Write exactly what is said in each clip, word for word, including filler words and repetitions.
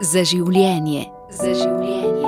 Za življenje. Za življenje.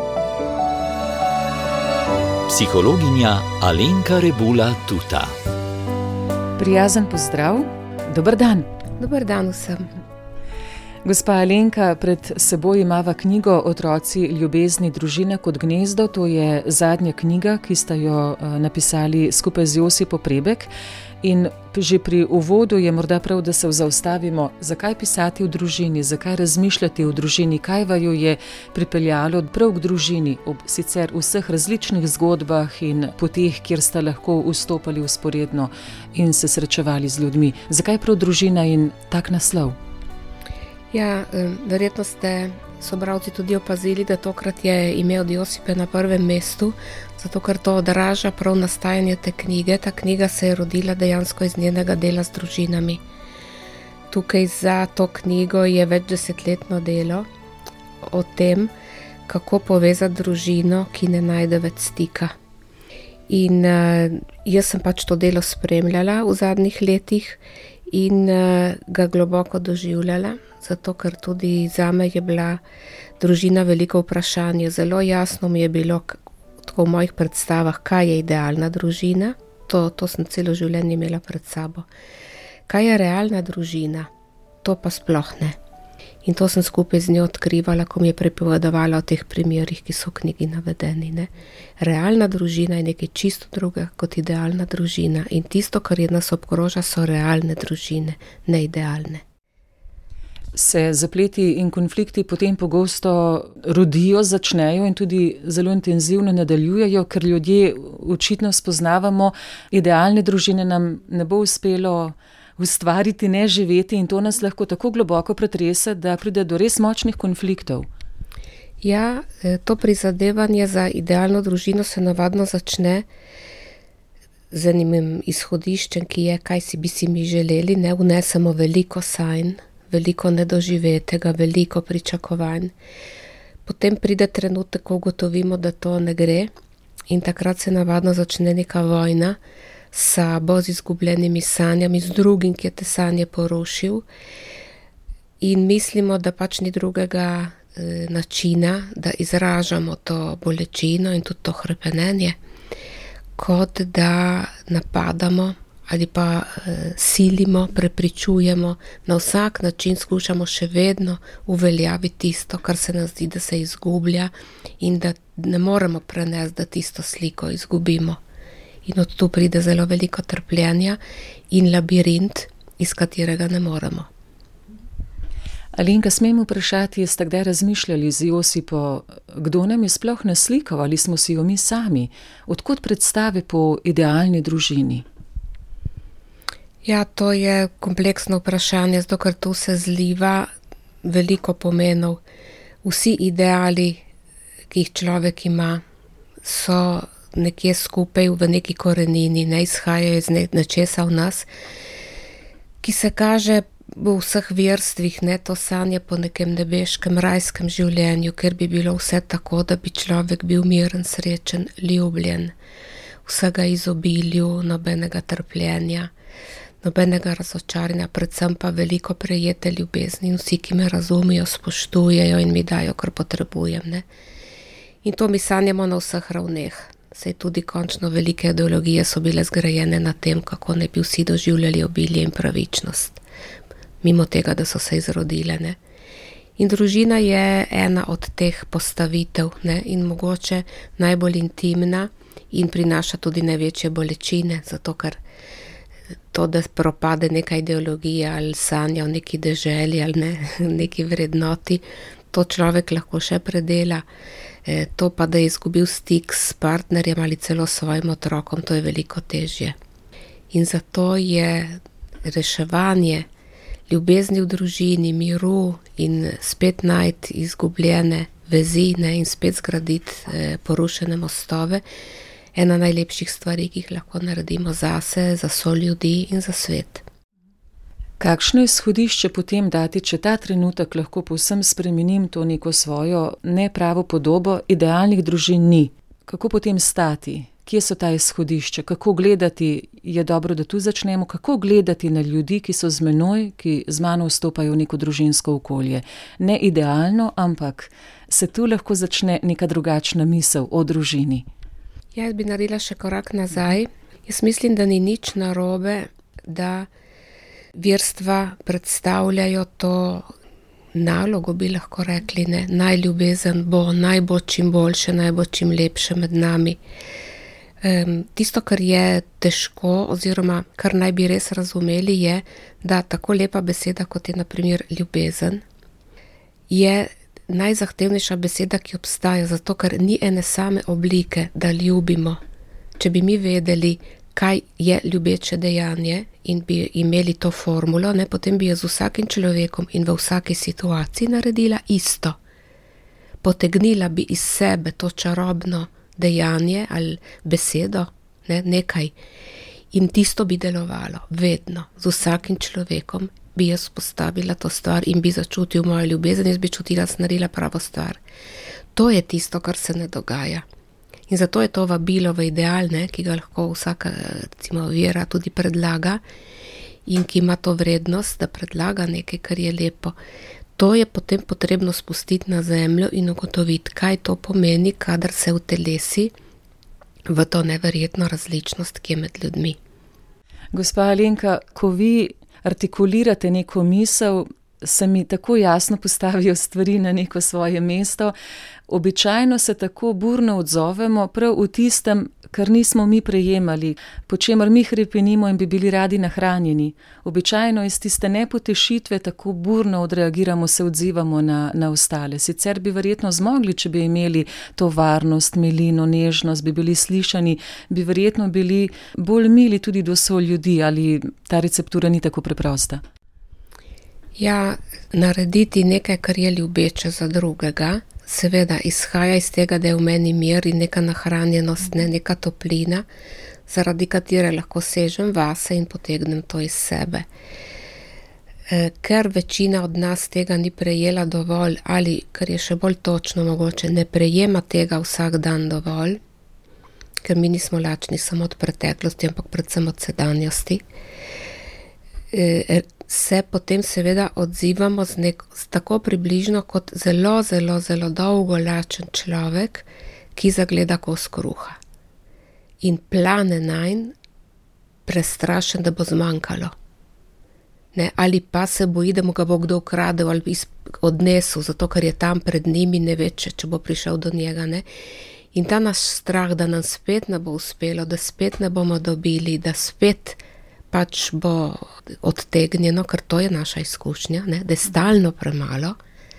Psihologinja Alenka Rebula Tuta. Prijazen pozdrav, dober dan. Dober dan vsem. Gospa Alenka, pred seboj imava knjigo Otroci, ljubezni, družina kot gnezdo. To je zadnja knjiga, ki sta jo napisali skupaj z Josipo Prebek. In že pri uvodu je morda prav, da se zaustavimo, zakaj pisati v družini, zakaj razmišljati o družini, kaj vaju je pripeljalo prav k družini, ob sicer vseh različnih zgodbah in poteh, kjer sta lahko vstopali vzporedno in se srečevali z ljudmi. Zakaj prav družina in tak naslov? Ja, verjetno ste sobralci tudi opazili, da tokrat je ime od Josipe na prvem mestu, zato ker to odraža prav nastajanje te knjige. Ta knjiga se je rodila dejansko iz njenega dela z družinami. Tukaj za to knjigo je več desetletno delo o tem, kako povezati družino, ki ne najde več stika. In uh, jaz sem pač to delo spremljala v zadnjih letih in uh, ga globoko doživljala, zato ker tudi zame je bila družina veliko vprašanje. Zelo jasno mi je bilo tako v mojih predstavah, kaj je idealna družina. To, to sem celo življenje imela pred sabo. Kaj je realna družina? To pa sploh ne. In to sem skupaj z njo odkrivala, ko mi je pripovedovala o teh primerih, ki so v knjigi navedeni. Ne? Realna družina je nekaj čisto drugega kot idealna družina. In tisto, kar je nas obkroža, so realne družine, ne idealne. Se zapleti in konflikti potem pogosto rodijo, začnejo in tudi zelo intenzivno nadaljujejo, ker ljudje očitno spoznavamo, idealne družine nam ne bo uspelo ustvariti, ne živeti, in to nas lahko tako globoko pretrese, da pride do res močnih konfliktov. Ja, to prizadevanje za idealno družino se navadno začne z enim izhodiščem, ki je, kaj si bi si mi želeli, ne vnesemo veliko sanj, veliko nedoživetega, veliko pričakovanj. Potem pride trenutek, ko ugotovimo, da to ne gre, in takrat se navadno začne neka vojna s sabo, z izgubljenimi sanjami, z drugim, ki je te sanje porušil. In mislimo, da pač ni drugega e, načina, da izražamo to bolečino in tudi to hrepenenje, kot da napadamo ali pa e, silimo, prepričujemo, na vsak način skušamo še vedno uveljaviti tisto, kar se nas zdi, da se izgublja in da ne moremo prenesti, da tisto sliko izgubimo. In od tu pride zelo veliko trpljenja in labirint, iz katerega ne moremo. Alenka, smem vprašati, ste kdaj razmišljali z Josipo, kdo nam je sploh naslikal, ali smo si jo mi sami? Odkot predstave po idealni družini? Ja, to je kompleksno vprašanje, zato ker tu se zliva veliko pomenov. Vsi ideali, ki jih človek ima, so nekje skupaj v neki korenini, ne izhajajo iz nečesa v nas, ki se kaže v vseh verstvih, ne, to sanje po nekem nebeškem, rajskem življenju, ker bi bilo vse tako, da bi človek bil miren, srečen, ljubljen, vsega izobilju, nobenega trpljenja, nobenega razočaranja, predvsem pa veliko prejete ljubezni in vsi, ki me razumejo, spoštujejo in mi dajo, kar potrebujem. Ne? In to mi sanjamo na vseh ravneh. Sej tudi končno velike ideologije so bile zgrajene na tem, kako ne bi vsi doživljali obilje in pravičnost. Mimo tega, da so se izrodile. Ne? In družina je ena od teh postavitev, ne? In mogoče najbolj intimna in prinaša tudi največje bolečine, zato ker to, da propade neka ideologija ali sanja o neki deželi ali ne, neki vrednoti, to človek lahko še predela. E, to pa, da je izgubil stik s partnerjem ali celo svojim otrokom, to je veliko težje. In zato je reševanje ljubezni v družini, miru in spet najti izgubljene vezine in spet zgraditi e, porušene mostove, ena najlepših stvari, ki jih lahko naredimo zase, za soljudi in za svet. Kakšno izhodišče potem dati, če ta trenutek lahko povsem spremenim to neko svojo nepravo podobo, idealnih družin ni? Kako potem stati? Kje so ta izhodišča? Kako gledati, je dobro, da tu začnemo, kako gledati na ljudi, ki so z menoj, ki z mano vstopajo v neko družinsko okolje? Ne idealno, ampak se tu lahko začne neka drugačna misel o družini. Jaz bi naredila še korak nazaj. Jaz mislim, da ni nič narobe, da verstva predstavljajo to nalogo, bi lahko rekli, ne, naj ljubezen bo, naj bo čim boljše, naj bo čim lepše med nami. Um, tisto, kar je težko, oziroma kar naj bi res razumeli, je, da tako lepa beseda, kot je na primer ljubezen, je najzahtevnejša beseda, ki obstaja, zato ker ni ene same oblike, da ljubimo. Če bi mi vedeli, kaj je ljubeče dejanje in bi imeli to formulo, ne, potem bi jo z vsakim človekom in v vsaki situaciji naredila isto. Potegnila bi iz sebe to čarobno dejanje ali besedo, ne, nekaj, in tisto bi delovalo vedno. Z vsakim človekom bi jaz postavila to stvar in bi začutil mojo ljubezen, jaz bi čutila, da sem naredila pravo stvar. To je tisto, kar se ne dogaja. In zato je to vabilo v ideal, ne, ki ga lahko vsaka, recimo, vera tudi predlaga in ki ima to vrednost, da predlaga nekaj, kar je lepo. To je potem potrebno spustiti na zemljo in ugotoviti, kaj to pomeni, kadar se utelesi v to neverjetno različnost, ki je med ljudmi. Gospa Alenka, ko vi artikulirate neko misel, se mi tako jasno postavijo stvari na neko svoje mesto. Običajno se tako burno odzovemo prav v tistem, kar nismo mi prejemali, po čemer mi hrepenimo in bi bili radi nahranjeni. Običajno iz tiste nepotešitve tako burno odreagiramo, se odzivamo na, na ostale. Sicer bi verjetno zmogli, če bi imeli to varnost, milino, nežnost, bi bili slišani, bi verjetno bili bolj mili tudi do soljudi, ali ta receptura ni tako preprosta. Ja, narediti nekaj, kar je ljubeče za drugega, seveda izhaja iz tega, da je v meni mir in neka nahranjenost, ne, neka toplina, zaradi katere lahko sežem vase in potegnem to iz sebe. E, ker večina od nas tega ni prejela dovolj, ali, kar je še bolj točno mogoče, ne prejema tega vsak dan dovolj, ker mi nismo lačni samo od preteklosti, ampak predvsem od sedanjosti, e, se potem seveda odzivamo z, nek, z tako približno kot zelo, zelo, zelo dolgo lačen človek, ki zagleda kos kruha. In plane najn, prestrašen, da bo zmanjkalo. Ne, ali pa se boji, da mu ga bo kdo ukradel ali odnesel, zato ker je tam pred njimi, ne ve, če, če bo prišel do njega. Ne. In ta naš strah, da nam spet ne bo uspelo, da spet ne bomo dobili, da spet pač bo odtegnjeno, ker to je naša izkušnja, ne, da je stalno premalo.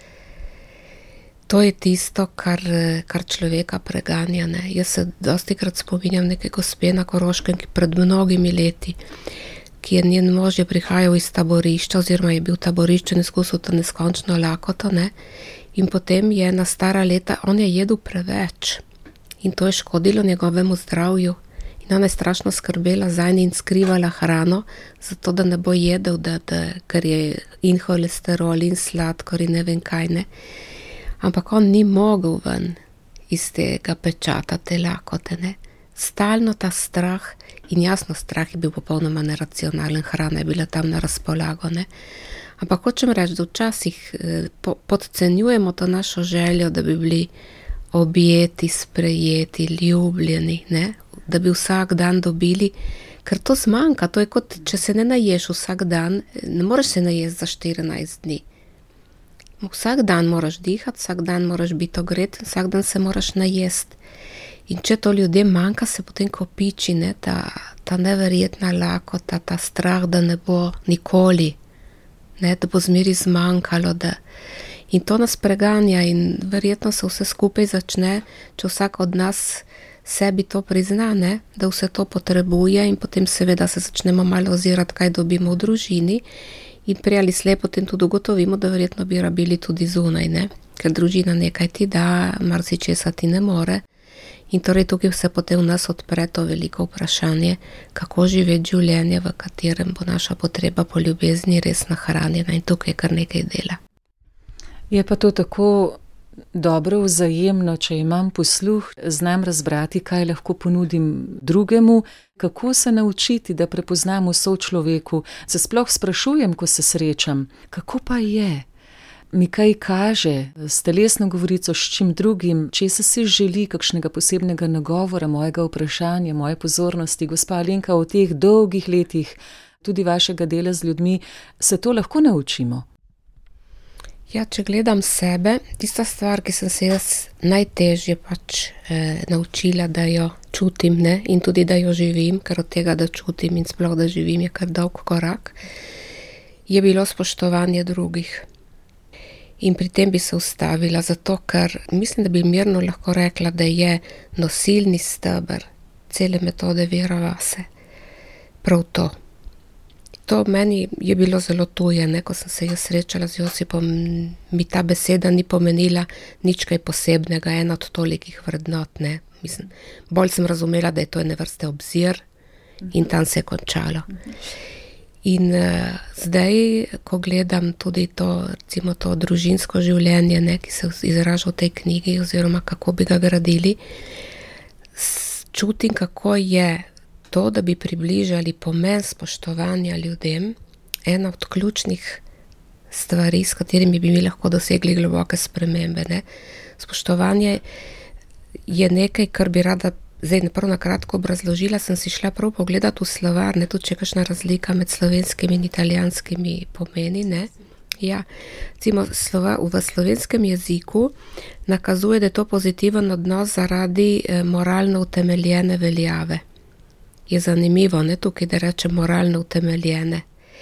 To je tisto, kar, kar človeka preganja. Ne. Jaz se dostikrat spominjam neke gospe na Koroškem, ki pred mnogimi leti, ki je njen mož je prihajal iz taborišča, oziroma je bil v taborišču in izkusil to neskončno lakoto, ne, in potem je na stara leta, on je jedel preveč in to je škodilo njegovemu zdravju. In ona je strašno skrbela zanj in skrivala hrano, zato da ne bo jedel, da, da, ker je in holesterol in sladkor in ne vem kaj, ne. Ampak on ni mogel ven iz tega pečata, te lakote, ne. Stalno ta strah, in jasno, strah je bil popolnoma neracionalen, hrana je bila tam na razpolago, ne. Ampak hočem reči, da včasih eh, po, podcenjujemo to našo željo, da bi bili objeti, sprejeti, ljubljeni, ne, da bi vsak dan dobili, ker to zmanjka, to je kot, če se ne naješ vsak dan, ne moreš se najesti za štirinajst dni. Vsak dan moraš dihati, vsak dan moraš biti ogret, vsak dan se moraš najesti. In če to ljudem manjka, se potem kopiči, ne, ta, ta neverjetna lakota, ta strah, da ne bo nikoli, ne, da bo zmeri zmanjkalo, da... In to nas preganja in verjetno se vse skupaj začne, če vsak od nas sebi to prizna, ne, da vse to potrebuje in potem seveda se začnemo malo ozirati, kaj dobimo v družini in prej ali slej potem tudi ugotovimo, da verjetno bi rabili tudi zunaj, ne, ker družina nekaj ti da, marsičesa ti ne more. In torej tukaj se potem v nas odpre to veliko vprašanje, kako živeti življenje, v katerem bo naša potreba po ljubezni res nahranjena, in tukaj je kar nekaj dela. Je pa to tako dobro, vzajemno, če imam posluh, znam razbrati, kaj lahko ponudim drugemu, kako se naučiti, da prepoznam v sočloveku. Se sploh sprašujem, ko se srečam, kako pa je? Mi kaj kaže s telesno govorico, s čim drugim, česa si želi, kakšnega posebnega nagovora, mojega vprašanja, moje pozornosti. Gospa Alenka, v teh dolgih letih tudi vašega dela z ljudmi, se to lahko naučimo? Ja, če gledam sebe, tista stvar, ki sem se jaz najtežje pač eh, naučila, da jo čutim, ne, in tudi da jo živim, ker od tega, da čutim in sploh da živim, je kar dolg korak, je bilo spoštovanje drugih. In pri tem bi se ustavila, zato ker mislim, da bi mirno lahko rekla, da je nosilni steber cele metode vera vase. Prav to. To meni je bilo zelo tuje, ne? Ko sem se jaz srečala z Josipom, mi ta beseda ni pomenila nič kaj posebnega, ena od tolikih vrednot, ne. Mislim, bolj sem razumela, da je to ene vrste obzir in tam se je končalo. In uh, zdaj, ko gledam tudi to, recimo to družinsko življenje, ne, ki se izraža v tej knjigi, oziroma kako bi ga gradili, čutim, kako je to, da bi približali pomen spoštovanja ljudem, ena od ključnih stvari, s katerimi bi mi lahko dosegli globoke spremembe. Ne. Spoštovanje je nekaj, kar bi rada zdaj prvo na kratko obrazložila, sem si šla prav pogledati v slovar, ne, tudi če kakšna razlika med slovenskimi in italijanskimi pomeni, ne. Ja, recimo slova, v slovenskem jeziku nakazuje, da je to pozitiven odnos zaradi eh, moralno utemeljene veljave. Je zanimivo, ne, tukaj, da rečem moralno utemeljene.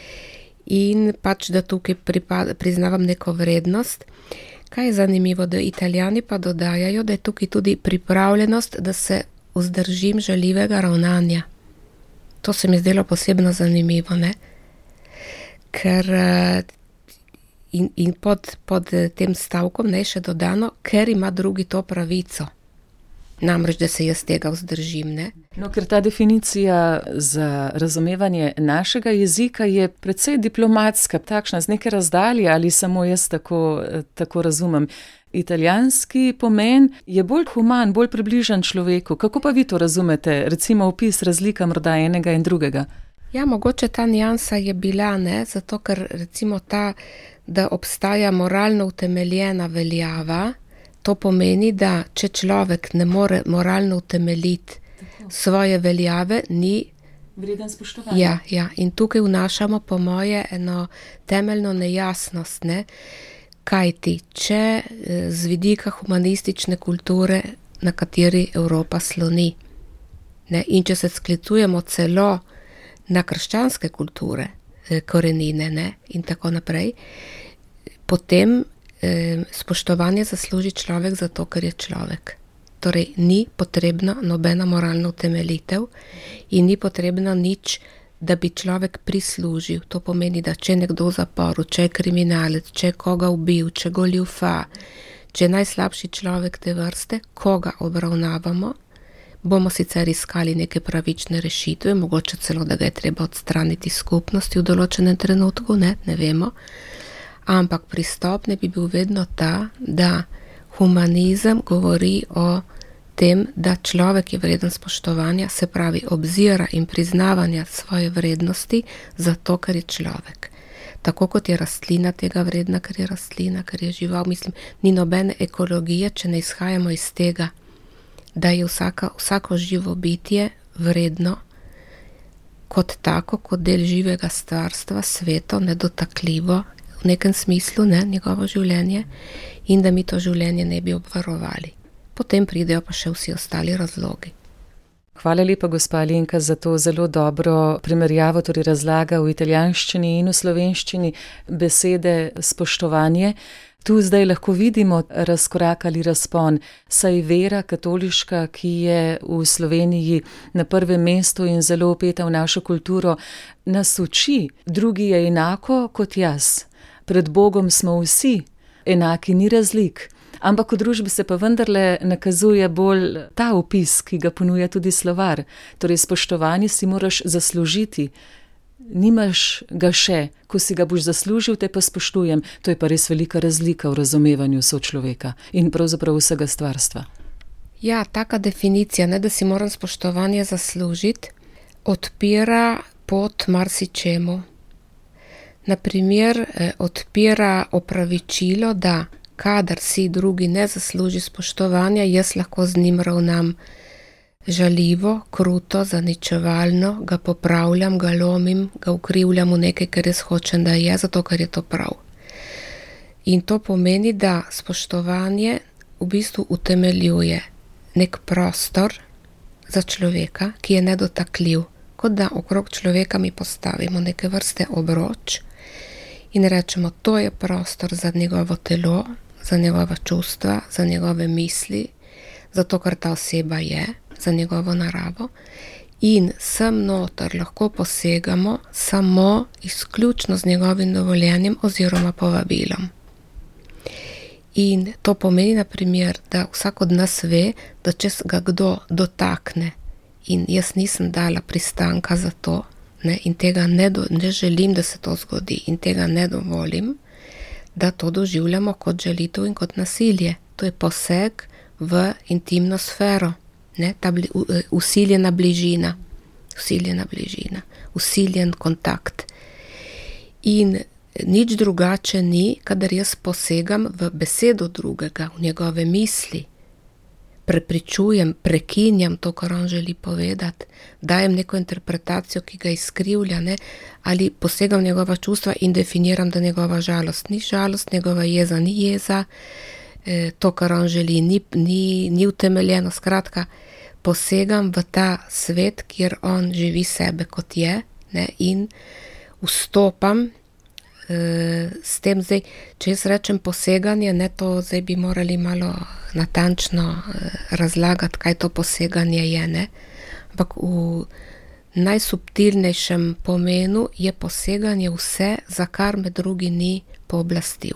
In pač, da tukaj pripad, priznavam neko vrednost. Kaj je zanimivo, da Italijani pa dodajajo, da je tukaj tudi pripravljenost, da se vzdržim žaljivega ravnanja. To se mi zdelo posebno zanimivo, ne? Ker in, in pod, pod tem stavkom ne je še dodano, ker ima drugi to pravico. Namreč, da se jaz tega vzdržim, ne? No, ker ta definicija za razumevanje našega jezika je precej diplomatska, takšna z neke razdalje, ali samo jaz tako, tako razumem. Italijanski pomen je bolj human, bolj približan človeku. Kako pa vi to razumete? Recimo opis razlika morda enega in drugega. Ja, mogoče ta nijansa je bila, ne, zato ker recimo ta, da obstaja moralno utemeljena veljava, to pomeni, da če človek ne more moralno utemeljiti svoje veljave, ni vreden spoštovanja. Ja, ja, in tukaj vnašamo po moje eno temeljno nejasnost, ne, kajti, če z vidika humanistične kulture, na kateri Evropa sloni, ne, in če se sklicujemo celo na krščanske kulture, korenine, ne, in tako naprej, potem spoštovanje zasluži človek zato, ker je človek. Torej, ni potrebna nobena moralna utemeljitev in ni potrebno nič, da bi človek prislužil. To pomeni, da če nekdo v zaporu, če je kriminalec, če je koga ubil, če goljufa, če je najslabši človek te vrste, koga obravnavamo, bomo sicer iskali neke pravične rešitve, mogoče celo, da ga je treba odstraniti iz skupnosti v določenem trenutku, ne, ne vemo. Ampak pristop ne bi bil vedno ta, da humanizem govori o tem, da človek je vreden spoštovanja, se pravi obzira in priznavanja svoje vrednosti zato, ker je človek. Tako kot je rastlina tega vredna, ker je rastlina, ker je žival. Mislim, ni nobene ekologije, če ne izhajamo iz tega, da je vsaka, vsako živo bitje vredno kot tako, kot del živega stvarstva, sveto, nedotakljivo, v nekem smislu, ne, njegovo življenje, in da mi to življenje ne bi obvarovali. Potem pridejo pa še vsi ostali razlogi. Hvala lepa, gospa Alenka, za to zelo dobro primerjavo, torej razlaga v italijanščini in v slovenščini besede spoštovanje. Tu zdaj lahko vidimo razkorak ali razpon, saj vera katoliška, ki je v Sloveniji na prvem mestu in zelo vpeta v našo kulturo, nas uči, drugi je enako kot jaz. Pred Bogom smo vsi enaki, ni razlik, ampak v družbi se pa vendarle nakazuje bolj ta opis, ki ga ponuja tudi slovar. Torej, spoštovanje si moraš zaslužiti. nimaš ga še, ko si ga boš zaslužil, te pa spoštujem. To je pa res velika razlika v razumevanju sočloveka in pravzaprav vsega stvarstva. Ja, taka definicija, ne, da si moram spoštovanje zaslužiti, odpira pot marsičemu. Naprimer, odpira opravičilo, da kadar si drugi ne zasluži spoštovanja, jaz lahko z njim ravnam žaljivo, kruto, zaničevalno, ga popravljam, ga lomim, ga ukrivljam v nekaj, kar jaz hočem, da je, zato ker je to prav. In to pomeni, da spoštovanje v bistvu utemeljuje nek prostor za človeka, ki je nedotakljiv, kot da okrog človeka mi postavimo neke vrste obroč in rečemo, to je prostor za njegovo telo, za njegova čustva, za njegove misli, zato ker ta oseba je, za njegovo naravo in sem noter lahko posegamo samo izključno z njegovim dovoljenjem oziroma povabilom. In to pomeni, na primer, da vsak od nas ve, da če ga kdo dotakne in jaz nisem dala pristanka za to, ne, in tega ne, do, ne želim, da se to zgodi in tega ne dovolim, da to doživljamo kot žalitev in kot nasilje. To je poseg v intimno sfero, ne, ta bli, usiljena bližina, usiljena bližina, usiljen kontakt. In nič drugače ni, kadar jaz posegam v besedo drugega, v njegove misli, prepričujem, prekinjam to, kar on želi povedati, dajem neko interpretacijo, ki ga izkrivlja, ne, ali posegam v njegova čustva in definiram, da njegova žalost ni žalost, njegova jeza ni jeza, eh, to, kar on želi, ni, ni, ni utemeljeno. Skratka, posegam v ta svet, kjer on živi sebe, kot je, ne, in vstopam s tem zdaj, če jaz rečem poseganje, ne, to zdaj bi morali malo natančno razlagati, kaj to poseganje je, ne, ampak v najsubtilnejšem pomenu je poseganje vse, za kar me drugi ni pooblastil.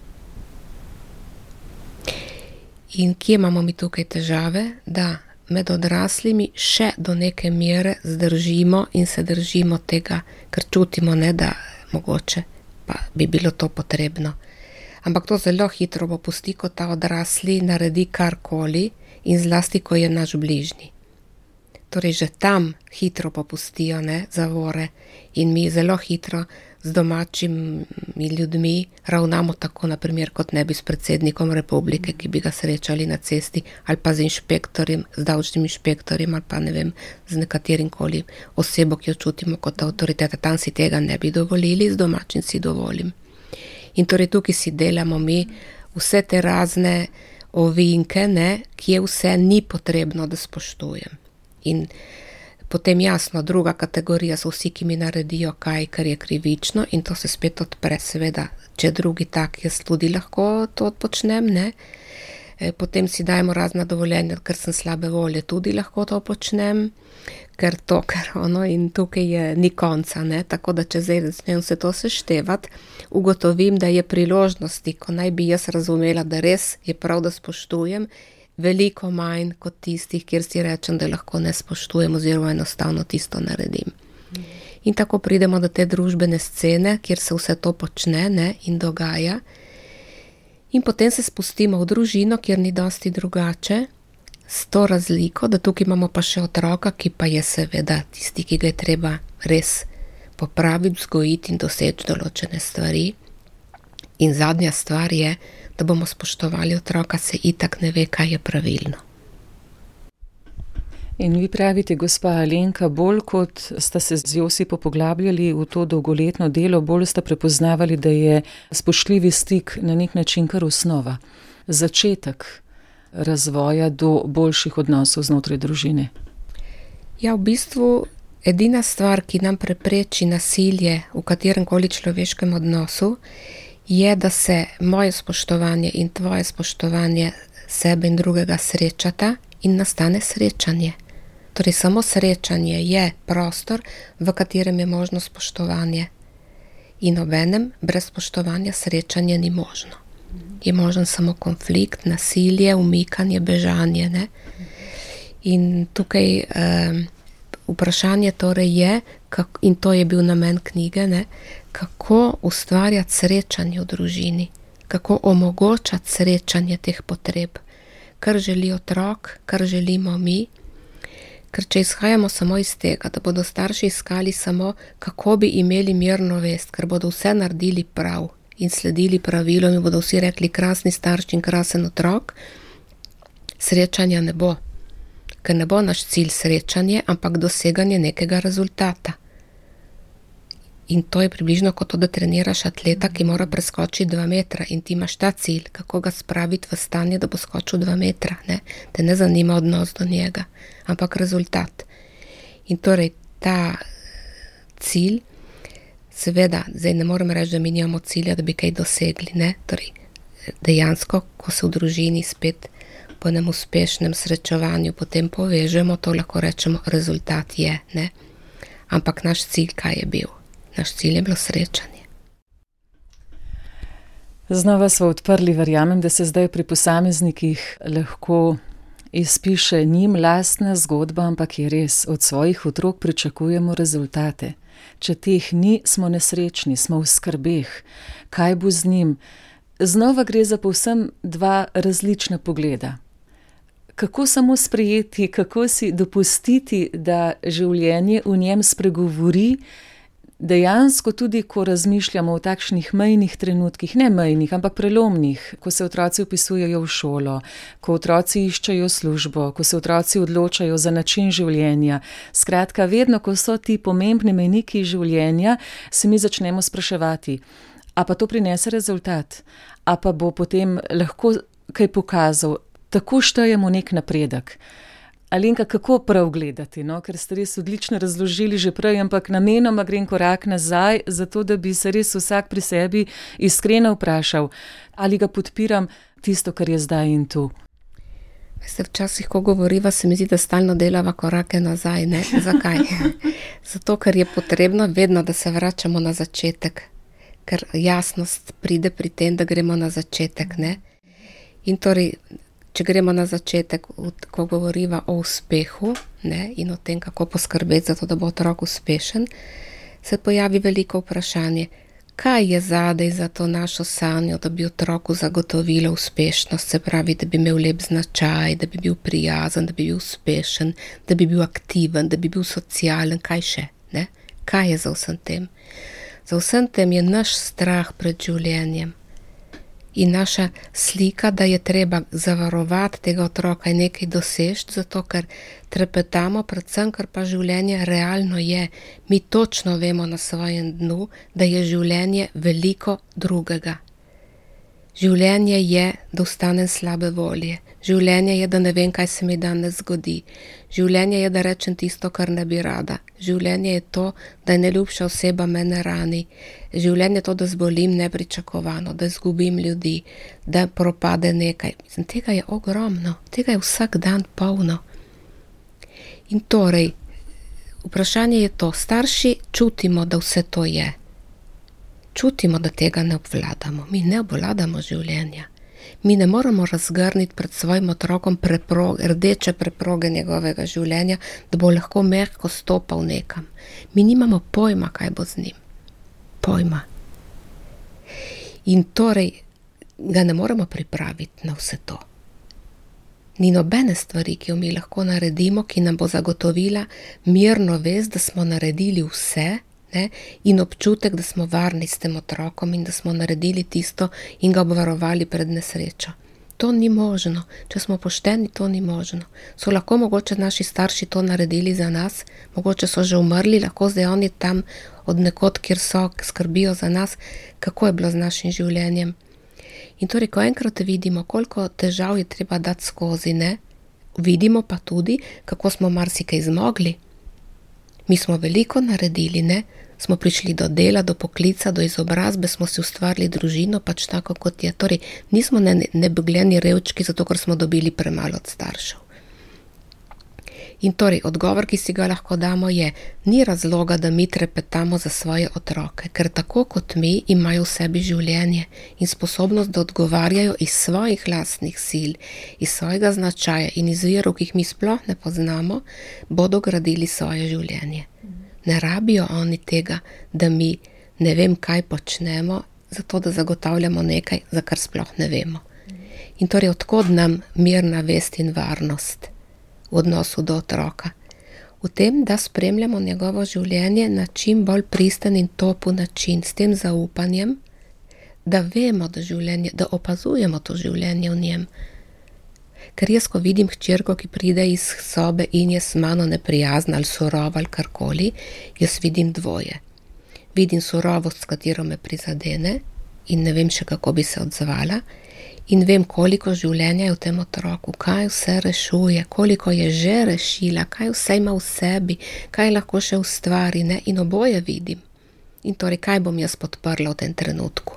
In kje imamo mi tukaj težave? Da med odraslimi še do neke mere zdržimo in se držimo tega, ker čutimo, ne, da mogoče pa bi bilo to potrebno. Ampak to zelo hitro popusti, ko ta odrasli naredi karkoli in zlasti, ko je naš bližnji. Torej, že tam hitro popustijo, ne, zavore in mi zelo hitro z domačimi ljudmi ravnamo tako, na primer, kot ne bi s predsednikom republike, ki bi ga srečali na cesti, ali pa z inšpektorjem, z davčnim inšpektorjem, ali pa ne vem, z nekaterim koli osebo, ki jo čutimo kot avtoriteta. Tam si tega ne bi dovolili, z domačim si dovolim. In torej tukaj si delamo mi vse te razne ovinke, ne, kje vse ni potrebno, da spoštujem. In potem jasno, druga kategorija so vsi, ki mi naredijo kaj, kar je krivično in to se spet odpre, seveda, če drugi tak, jaz tudi lahko to počnem, ne. E, potem si dajemo razna dovoljenja, ker sem slabe volje, tudi lahko to počnem, ker to, ker ono in tukaj je ni konca, ne. Tako da, če zdaj začnem se to seštevati, ugotovim, da je priložnosti, ko naj bi jaz razumela, da res je prav, da spoštujem, veliko manj kot tistih, kjer si rečem, da lahko ne spoštujem oziroma enostavno tisto naredim. Mm. In tako pridemo do te družbene scene, kjer se vse to počne, ne, in dogaja. In potem se spustimo v družino, kjer ni dosti drugače, s to razliko, da tukaj imamo pa še otroka, ki pa je seveda tisti, ki ga je treba res popraviti, vzgojiti in doseči določene stvari. In zadnja stvar je, da bomo spoštovali otroka, se itak ne ve, kaj je pravilno. In vi pravite, gospa Alenka, bolj kot sta se z Josipo poglabljali v to dolgoletno delo, bolj sta prepoznavali, da je spoštljivi stik na nek način kar osnova, začetek razvoja do boljših odnosov znotraj družine. Ja, v bistvu edina stvar, ki nam prepreči nasilje v kateremkoli človeškem odnosu, je, da se moje spoštovanje in tvoje spoštovanje sebe in drugega srečata in nastane srečanje. Torej, samo srečanje je prostor, v katerem je možno spoštovanje. In obenem, brez spoštovanja srečanje ni možno. Je možen samo konflikt, nasilje, umikanje, bežanje, ne? In tukaj um, vprašanje torej je, kak, in to je bil namen knjige, ne, kako ustvarjati srečanje v družini, kako omogočati srečanje teh potreb, kar želi otrok, kar želimo mi, ker če izhajamo samo iz tega, da bodo starši iskali samo, kako bi imeli mirno vest, ker bodo vse naredili prav in sledili pravilom in bodo vsi rekli krasni starši in krasen otrok, srečanja ne bo. Ker ne bo naš cilj srečanje, ampak doseganje nekega rezultata. In to je približno kot to, da treniraš atleta, ki mora preskočiti dva metra in ti imaš ta cilj, kako ga spraviti v stanje, da bo skočil dva metra. Ne? Te ne zanima odnos do njega, ampak rezultat. In torej ta cilj, seveda, zdaj ne morem reči, da mi nimamo cilja, da bi kaj dosegli. Ne? Torej, dejansko, ko se v družini spet po enem uspešnem srečevanju potem povežemo, to lahko rečemo, rezultat je. Ne? Ampak naš cilj, kaj je bil? Naš cilj je bilo srečanje. Znova smo odprli, verjamem, da se zdaj pri posameznikih lahko izpiše njim lastna zgodba, ampak je res, od svojih otrok pričakujemo rezultate. Če teh ni, smo nesrečni, smo v skrbeh. Kaj bo z njim? Znova gre za povsem dva različna pogleda. Kako samo sprejeti, kako si dopustiti, da življenje v njem spregovori, dejansko tudi, ko razmišljamo o takšnih mejnih trenutkih, ne mejnih, ampak prelomnih, ko se otroci vpisujejo v šolo, ko otroci iščejo službo, ko se otroci odločajo za način življenja. Skratka, vedno, ko so ti pomembni mejniki življenja, se mi začnemo spraševati, a pa to prinese rezultat, a pa bo potem lahko kaj pokazal, tako štejemo nek napredek. Alenka, kako prav gledati, no? Ker ste res odlično razložili že prej, ampak namenoma grem korak nazaj, zato da bi se res vsak pri sebi iskreno vprašal, ali ga podpiram tisto, kar je zdaj in tu. Veste, včasih, ko govoriva, se mi zdi, da stalno delava korake nazaj, ne? Zakaj? Zato, ker je potrebno vedno, da se vračamo na začetek, ker jasnost pride pri tem, da gremo na začetek, ne? In torej, če gremo na začetek, ko govoriva o uspehu, ne, in o tem, kako poskrbeti za to, da bo otrok uspešen, se pojavi veliko vprašanje, kaj je zadej za to našo sanjo, da bi otroku zagotovilo uspešnost, se pravi, da bi imel lep značaj, da bi bil prijazen, da bi bil uspešen, da bi bil aktiven, da bi bil socialen, kaj še, ne? Kaj je za vsem tem? Za vsem tem je naš strah pred življenjem. In naša slika, da je treba zavarovati tega otroka in nekaj dosežiti, zato ker trepetamo, predvsem, ker pa življenje realno je. Mi točno vemo na svojem dnu, da je življenje veliko drugega. Življenje je, da ostanem slabe volje. Življenje je, da ne vem, kaj se mi danes zgodi. Življenje je, da rečem tisto, kar ne bi rada. Življenje je to, da je neljubša oseba mene rani. Življenje je to, da zbolim nepričakovano, da izgubim ljudi, da propade nekaj. Mislim, tega je ogromno, tega je vsak dan polno. In torej, vprašanje je to, starši čutimo, da vse to je. Čutimo, da tega ne obvladamo. Mi ne obvladamo življenja. Mi ne moramo razgrniti pred svojim otrokom preproge, rdeče preproge njegovega življenja, da bo lahko mehko stopal nekam. Mi nimamo pojma, kaj bo z njim. Pojma. In torej ga ne moremo pripraviti na vse to. Ni nobene stvari, ki jo mi lahko naredimo, ki nam bo zagotovila mirno vest, da smo naredili vse, ne, in občutek, da smo varni s tem otrokom in da smo naredili tisto in ga obvarovali pred nesrečo. To ni možno. Če smo pošteni, to ni možno. So lahko mogoče naši starši to naredili za nas, mogoče so že umrli, lahko zdaj oni tam od nekod, kjer so, skrbijo za nas, kako je bilo z našim življenjem. In torej, ko enkrat vidimo, koliko težav je treba dati skozi, ne, vidimo pa tudi, kako smo marsikaj zmogli. Mi smo veliko naredili, ne? Smo prišli do dela, do poklica, do izobrazbe, smo si ustvarili družino, pač tako kot je. Torej, nismo ne, nebogljeni revčki, zato ker smo dobili premalo od staršev. In torej, odgovor, ki si ga lahko damo, je, ni razloga, da mi trepetamo za svoje otroke, ker tako kot mi imajo v sebi življenje in sposobnost, da odgovarjajo iz svojih lastnih sil, iz svojega značaja in iz virov, ki jih mi sploh ne poznamo, bodo gradili svoje življenje. Ne rabijo oni tega, da mi ne vem, kaj počnemo, zato da zagotavljamo nekaj, za kar sploh ne vemo. In torej, odkod nam mirna vest in varnost v odnosu do otroka? V tem, da spremljamo njegovo življenje na čim bolj pristen in topel način, s tem zaupanjem, da vemo, da, življenje, da opazujemo to življenje v njem. Ker jaz, ko vidim hčerko, ki pride iz sobe in je s mano neprijazna ali surova ali karkoli, jaz vidim dvoje. Vidim surovost, s katero me prizadene in ne vem še, kako bi se odzvala, in vem, koliko življenja je v tem otroku, kaj vse rešuje, koliko je že rešila, kaj vse ima v sebi, kaj lahko še ustvari, ne? In oboje vidim. In torej, kaj bom jaz podprla v tem trenutku?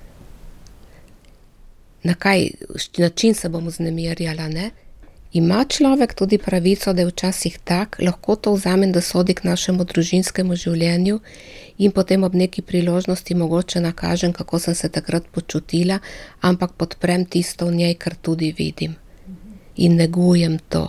Na kaj način se bom vznemirjala, ne? Ima človek tudi pravico, da je včasih tak, lahko to vzamem, da sodi k našemu družinskemu življenju in potem ob neki priložnosti mogoče nakažem, kako sem se takrat počutila, ampak podprem tisto v njej, kar tudi vidim. In negujem to.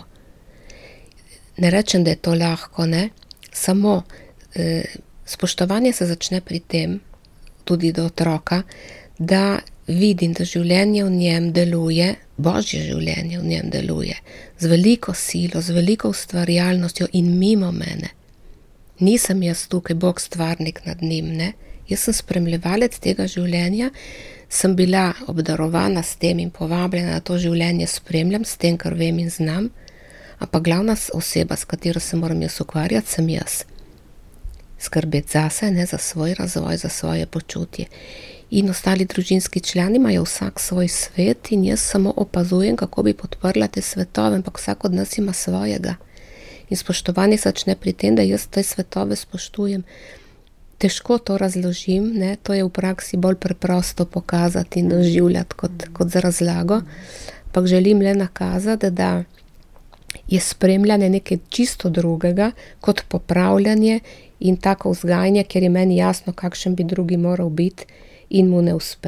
Ne rečem, da je to lahko, ne? Samo eh, spoštovanje se začne pri tem, tudi do otroka, da vidim, da življenje v njem deluje, Božje življenje v njem deluje, z veliko silo, z veliko ustvarjalnostjo in mimo mene. Nisem jaz tukaj Bog stvarnik nad njim, ne? Jaz sem spremljevalec tega življenja, sem bila obdarovana s tem in povabljena, da to življenje spremljam, s tem, kar vem in znam, ampak glavna oseba, s katero se moram jaz ukvarjati, sem jaz. Skrbeti zase, ne, za svoj razvoj, za svoje počutje. In ostali družinski člani imajo vsak svoj svet in jaz samo opazujem, kako bi podprla te svetove, ampak vsak od nas ima svojega. In spoštovanje začne pri tem, da jaz te svetove spoštujem. Težko to razložim, ne? To je v praksi bolj preprosto pokazati in doživljati kot, kot za razlago, ampak želim le nakazati, da je spremljanje nekaj čisto drugega kot popravljanje in tako vzgajanje, ker je meni jasno, kakšen bi drugi moral biti, in mu ne uspe.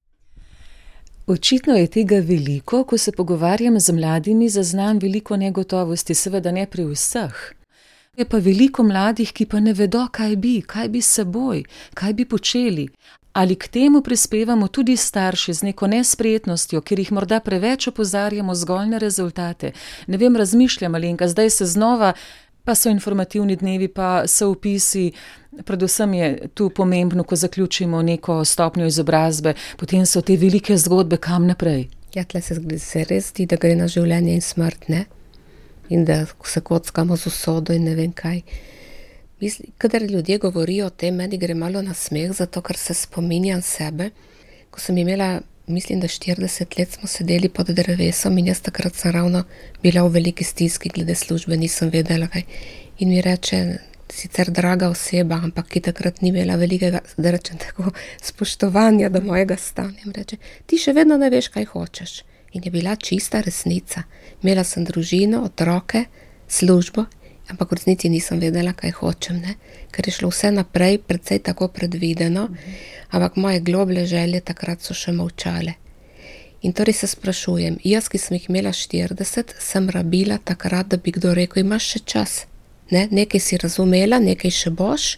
Očitno je tega veliko, ko se pogovarjam z mladimi, zaznam veliko negotovosti, seveda ne pri vseh. Je pa veliko mladih, ki pa ne vedo, kaj bi, kaj bi s seboj, kaj bi počeli. Ali k temu prispevamo tudi starši z neko nesprijetnostjo, ker jih morda preveč opozarjamo zgolj na rezultate. Ne vem, razmišljam, Alenka, zdaj se znova, pa so informativni dnevi, pa so vpisi, predvsem je tu pomembno, ko zaključimo neko stopnjo izobrazbe, potem so te velike zgodbe, kam naprej. Ja, tle se, se res zdi, da gre na življenje in smrt, ne? In da se kockamo z usodo in ne vem kaj. Mislim, kadar ljudje govorijo o tem, meni gre malo na smeh, zato ker se spominjam sebe. Ko sem imela, mislim, da štirideset let smo sedeli pod drevesom in jaz takrat sem ravno bila v veliki stiski glede službe, nisem vedela kaj. In mi reče, sicer draga oseba, ampak ki takrat ni imela velikega, da rečem tako, spoštovanja do mojega stanja. In reče, ti še vedno ne veš, kaj hočeš. In je bila čista resnica. Imela sem družino, otroke, službo, ampak v resnici nisem vedela, kaj hočem, ne? Ker je šlo vse naprej, precej tako predvideno, ampak moje globlje želje takrat so še molčale. In torej se sprašujem, jaz, ki sem jih imela štirideset, sem rabila takrat, da bi kdo rekel, imaš še čas, ne? Nekaj si razumela, nekaj še boš,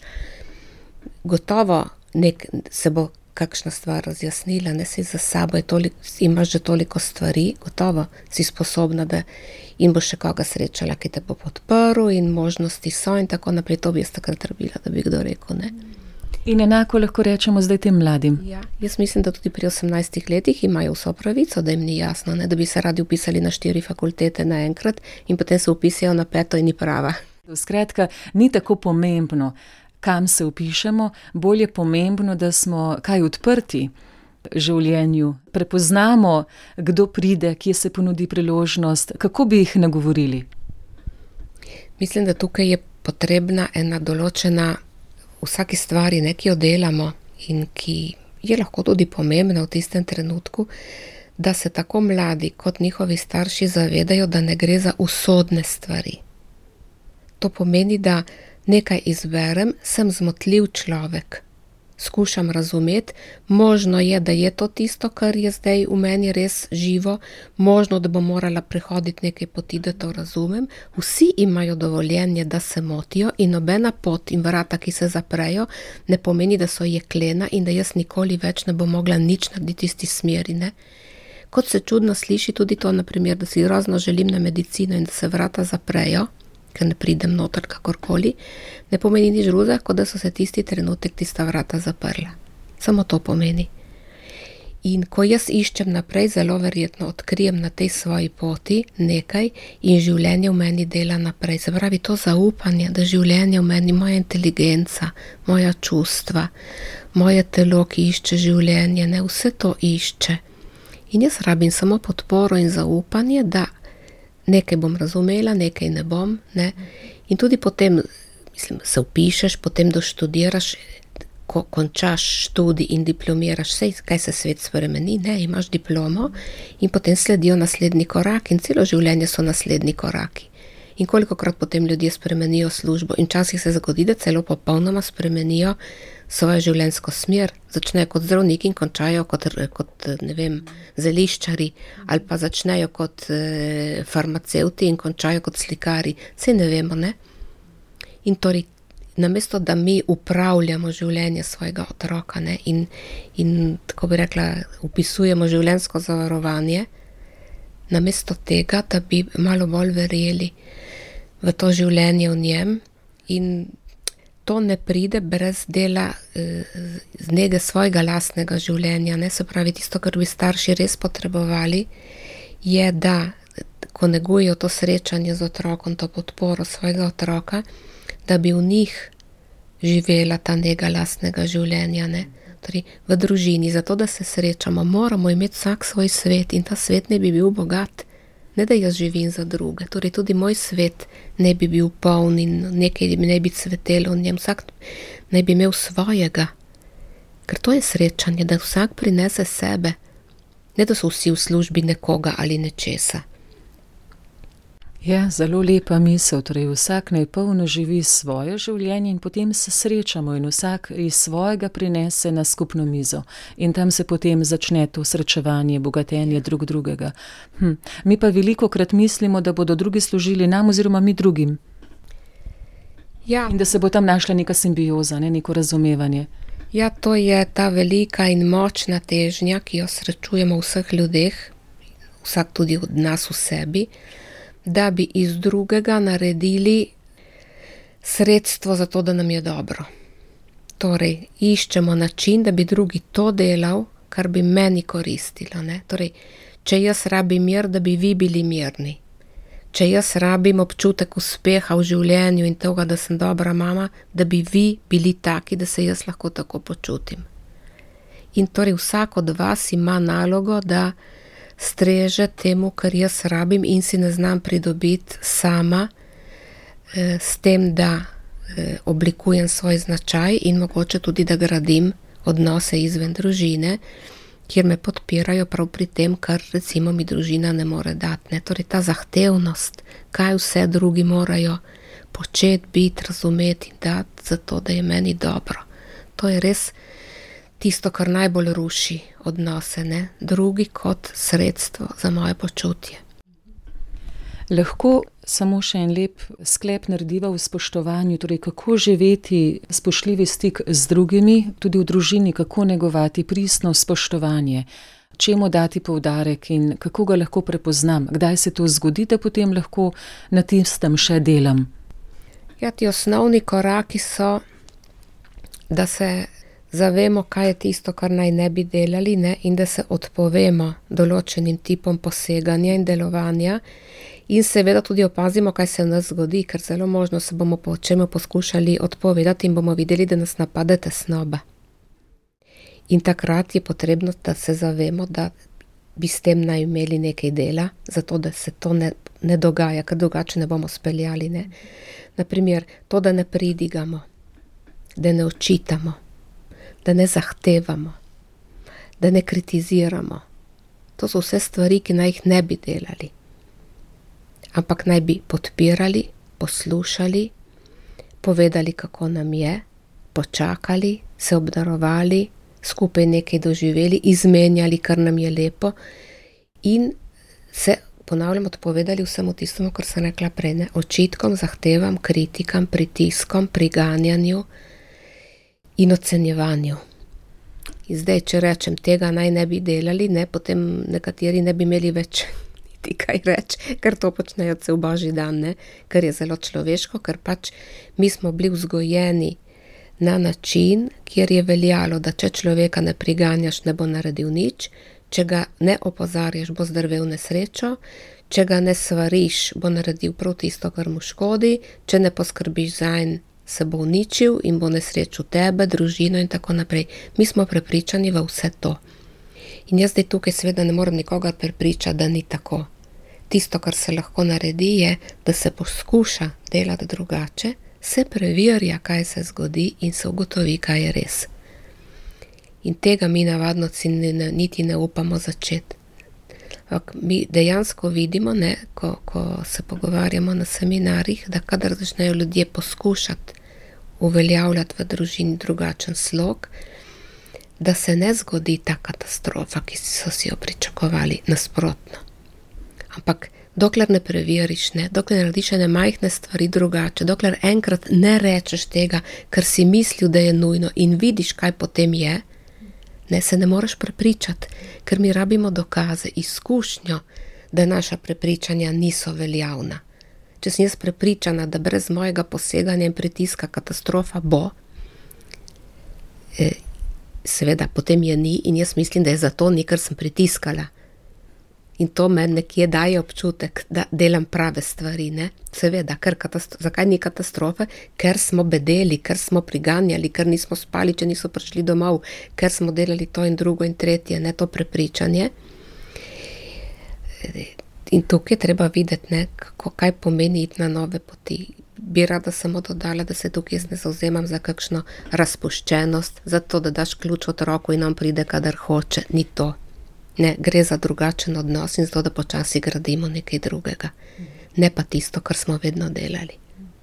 gotovo nek, se bo kakšna stvar razjasnila, ne, si za sabo je toliko, imaš že toliko stvari, gotovo si sposobna, da in boš še koga srečala, ki te bo podprl in možnosti so in tako naprej, to bi jaz takrat rabila, da bi kdo rekel, ne. In enako lahko rečemo zdaj tem mladim. Ja, jaz mislim, da tudi pri osemnajstih letih imajo vso pravico, da jim ni jasno, ne, da bi se radi upisali na štiri fakultete naenkrat in potem se upisijo na peto in ni prava. Skratka, ni tako pomembno, kam se upišemo, bolj je pomembno, da smo kaj odprti življenju, prepoznamo, kdo pride, kje se ponudi priložnost, kako bi jih nagovorili. Mislim, da tukaj je potrebna ena določena vsaki stvari, ne, ki jo delamo in ki je lahko tudi pomembna v tistem trenutku, da se tako mladi kot njihovi starši zavedajo, da ne gre za usodne stvari. To pomeni, da nekaj izberem, sem zmotljiv človek. skušam razumeti, možno je, da je to tisto, kar je zdaj v meni res živo, možno, da bom morala prehoditi nekaj poti, da to razumem. Vsi imajo dovoljenje, da se motijo in nobena pot in vrata, ki se zaprejo, ne pomeni, da so jeklena in da jaz nikoli več ne bom mogla nič narediti v tisti smeri, ne. Kot se čudno sliši tudi to, naprimer, da si grozno želim na medicino in da se vrata zaprejo, ker ne pridem noter kakorkoli, ne pomeni nič drugega, kot da so se tisti trenutek tista vrata zaprla. Samo to pomeni. In ko jaz iščem naprej, zelo verjetno odkrijem na tej svoji poti nekaj in življenje v meni dela naprej. Se pravi, to zaupanje, da življenje v meni, moja inteligenca, moja čustva, moje telo, ki išče življenje, ne, vse to išče. In jaz rabim samo podporo in zaupanje, da nekaj bom razumela, nekaj ne bom, ne. In tudi potem, mislim, se vpišeš, potem doštudiraš, ko končaš študij in diplomiraš, sej, kaj se svet spremeni, ne, imaš diplomo in potem sledijo naslednji korak in celo življenje so naslednji koraki. In kolikokrat potem ljudje spremenijo službo in včasih se zgodi, da celo popolnoma spremenijo svojo življenjsko smer, začnejo kot zdravniki in končajo kot, kot ne vem, zeliščari, ali pa začnejo kot e, farmacevti in končajo kot slikari, saj ne vemo, ne? In torej, namesto da mi upravljamo življenje svojega otroka, ne, in, in tako bi rekla, upisujemo življenjsko zavarovanje, namesto tega, da bi malo bolj verjeli v to življenje v njem in to ne pride brez dela z nege svojega lastnega življenja, ne, se pravi, tisto, kar bi starši res potrebovali, je, da ko negujejo to srečanje z otrokom, to podporo svojega otroka, da bi v njih živela ta nega lastnega življenja, ne. Torej, v družini, zato da se srečamo, moramo imeti vsak svoj svet in ta svet ne bi bil bogat, ne da jaz živim za druge, torej tudi moj svet ne bi bil poln in nekaj ne bi cvetelo v njem, vsak ne bi imel svojega, ker to je srečanje, da vsak prinese sebe, ne da so vsi v službi nekoga ali nečesa. Ja, zelo lepa misel, torej vsak naj polno živi svoje življenje in potem se srečamo in vsak iz svojega prinese na skupno mizo in tam se potem začne to srečevanje, bogatenje drug drugega. Hm. Mi pa velikokrat mislimo, da bodo drugi služili nam oziroma mi drugim. Ja. In da se bo tam našla neka simbioza, ne, neko razumevanje. Ja, to je ta velika in močna težnja, ki jo srečujemo v vseh ljudeh, vsak tudi od nas v sebi, da bi iz drugega naredili sredstvo za to, da nam je dobro. Torej, iščemo način, da bi drugi to delal, kar bi meni koristilo, ne. Torej, če jaz rabim mir, da bi vi bili mirni. Če jaz rabim občutek uspeha v življenju in tega, da sem dobra mama, da bi vi bili taki, da se jaz lahko tako počutim. In torej vsak od vas ima nalogo, da streže temu, kar jaz rabim in si ne znam pridobiti sama eh, s tem, da eh, oblikujem svoj značaj in mogoče tudi, da gradim odnose izven družine, kjer me podpirajo prav pri tem, kar recimo mi družina ne more dati. Ne? Torej ta zahtevnost, kaj vse drugi morajo početi, biti, razumeti in dati za to, da je meni dobro. To je res tisto, kar najbolj ruši odnose, ne? Drugi kot sredstvo za moje počutje. Lahko samo še en lep sklep narediva v spoštovanju, torej kako živeti spoštljivi stik z drugimi, tudi v družini, kako negovati pristno spoštovanje, čemu dati poudarek in kako ga lahko prepoznam, kdaj se to zgodi, da potem lahko na tistem še delam. Ja, ti osnovni koraki so, da se zavemo, kaj je tisto, kar naj ne bi delali, ne, in da se odpovemo določenim tipom poseganja in delovanja in seveda tudi opazimo, kaj se v nas zgodi, ker zelo možno se bomo po čemu poskušali odpovedati in bomo videli, da nas napade tesnoba. In takrat je potrebno, da se zavemo, da bi s tem naj imeli nekaj dela, zato da se to ne, ne dogaja, ker drugače ne bomo speljali, ne. Naprimer, to, da ne pridigamo, da ne očitamo, da ne zahtevamo, da ne kritiziramo. To so vse stvari, ki naj jih ne bi delali. Ampak naj bi podpirali, poslušali, povedali, kako nam je, počakali, se obdarovali, skupaj nekaj doživeli, izmenjali, kar nam je lepo in se, ponavljam, odpovedali vsemu tistemu, kar sem rekla prej, ne, očitkom, zahtevam, kritikam, pritiskom, priganjanju in ocenjevanju. In zdaj, če rečem, tega naj ne bi delali, ne, potem nekateri ne bi imeli več niti kaj reči, ker to počnejo cel božji dan, ne, ker je zelo človeško, ker pač mi smo bili vzgojeni na način, kjer je veljalo, da če človeka ne priganjaš, ne bo naredil nič, če ga ne opozarjaš, bo zdrvel nesrečo, če ga ne svariš, bo naredil prav tisto, kar mu škodi, če ne poskrbiš zanj, se bo uničil in bo nesrečil tebe, družino in tako naprej. Mi smo prepričani v vse to. In jaz zdaj tukaj seveda ne morem nikogar prepričati, da ni tako. Tisto, kar se lahko naredi, je, da se poskuša delati drugače, se preverja, kaj se zgodi in se ugotovi, kaj je res. In tega mi navadno niti ne upamo začeti. Mi dejansko vidimo, ne, ko, ko se pogovarjamo na seminarjih, da kadar začnejo ljudje poskušati uveljavljati v družini drugačen slog, da se ne zgodi ta katastrofa, ki so si jo pričakovali, nasprotno. Ampak dokler ne preveriš, ne, dokler ne narediš ene majhne stvari drugače, dokler enkrat ne rečeš tega, kar si mislil, da je nujno in vidiš, kaj potem je, ne, se ne moreš prepričati, ker mi rabimo dokaze, izkušnjo, da naša prepričanja niso veljavna. Če sem jaz prepričana, da brez mojega poseganja in pritiska katastrofa bo, eh, seveda potem je ni in jaz mislim, da je zato ni, ker sem pritiskala. In to meni nekje daje občutek, da delam prave stvari, ne. Seveda, ker katastro- zakaj ni katastrofe? Ker smo bedeli, ker smo priganjali, ker nismo spali, če niso prišli domov, ker smo delali to in drugo in tretje, ne, to prepričanje. In tukaj treba videti, ne, kako, kaj pomeni iti na nove poti. Bi rada samo dodala, da se tukaj jaz ne zavzemam za kakšno razpuščenost, za to, da daš ključ otroku in on pride, kadar hoče, ni to. Ne, gre za drugačen odnos in zato, da počasi gradimo nekaj drugega. Ne pa tisto, kar smo vedno delali.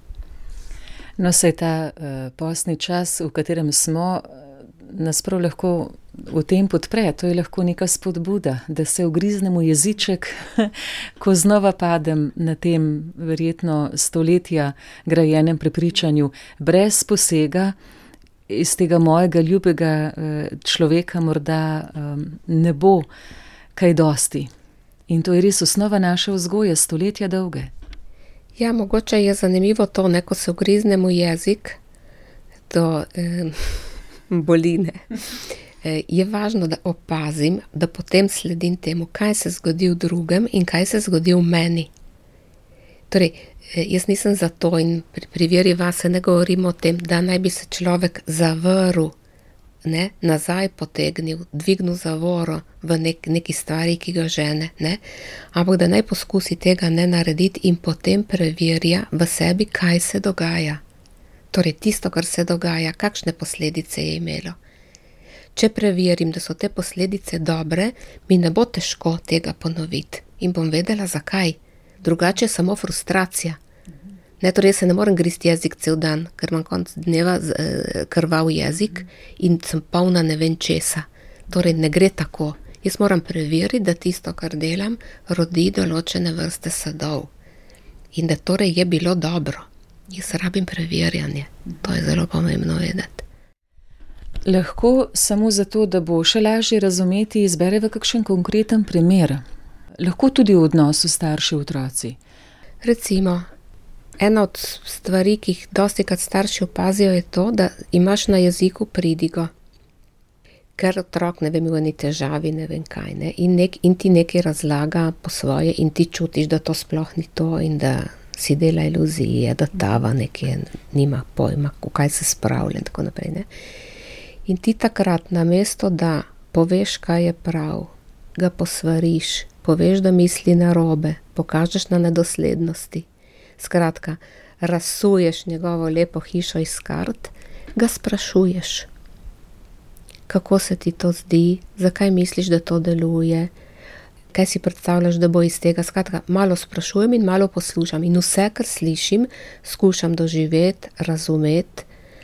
No, saj ta uh, postni čas, v katerem smo, nas prav lahko v tem podpre. To je lahko neka spodbuda, da se ugriznemo jeziček, ko znova padem na tem verjetno stoletja grajenem prepričanju, brez posega iz tega mojega ljubega človeka morda ne bo kaj dosti. In to je res osnova naše vzgoje, stoletja dolge. Ja, mogoče je zanimivo to, ne, ko se ugriznemo jezik, to eh, boline. Eh, je važno, da opazim, da potem sledim temu, kaj se zgodi v drugem in kaj se zgodi v meni. Torej, jaz nisem za to in pri, pri veri vase ne govorimo o tem, da naj bi se človek zavrl, ne, nazaj potegnil, dvignil zavoro v nek, neki stvari, ki ga žene, ne, ampak da naj poskusi tega ne narediti in potem preverja v sebi, kaj se dogaja. Torej, tisto, kar se dogaja, kakšne posledice je imelo. Če preverim, da so te posledice dobre, mi ne bo težko tega ponoviti in bom vedela, zakaj. Drugače je samo frustracija. Ne, torej, se ne morem gristi jezik cel dan, ker imam konc dneva krvav jezik in sem polna ne vem česa. Torej, ne gre tako. Jaz moram preveriti, da tisto, kar delam, rodi določene vrste sadov. In da torej je bilo dobro. Jaz rabim preverjanje. To je zelo pomembno vedeti. Lahko samo zato, da bo še lažje razumeti, izbereva kakšen konkreten primer. Lahko tudi v odnosu starši otroci. Recimo, ena od stvari, ki jih dostikrat starši opazijo, je to, da imaš na jeziku pridigo. Ker otrok ne vem, v eni težavi, ne vem kaj, ne, in, nek, in ti nekaj razlaga po svoje in ti čutiš, da to sploh ni to in da si dela iluzije, da tava nekje nima pojma, v kaj se spravlja in tako naprej, ne. In ti takrat namesto, da poveš, kaj je prav, ga posvariš, poveš, da misli narobe, pokažeš na nedoslednosti. Skratka, razsuješ njegovo lepo hišo iz kart, ga sprašuješ. Kako se ti to zdi, zakaj misliš, da to deluje, kaj si predstavljaš, da bo iz tega. Skratka, malo sprašujem in malo poslušam. In vse, kar slišim, skušam doživeti, razumeti,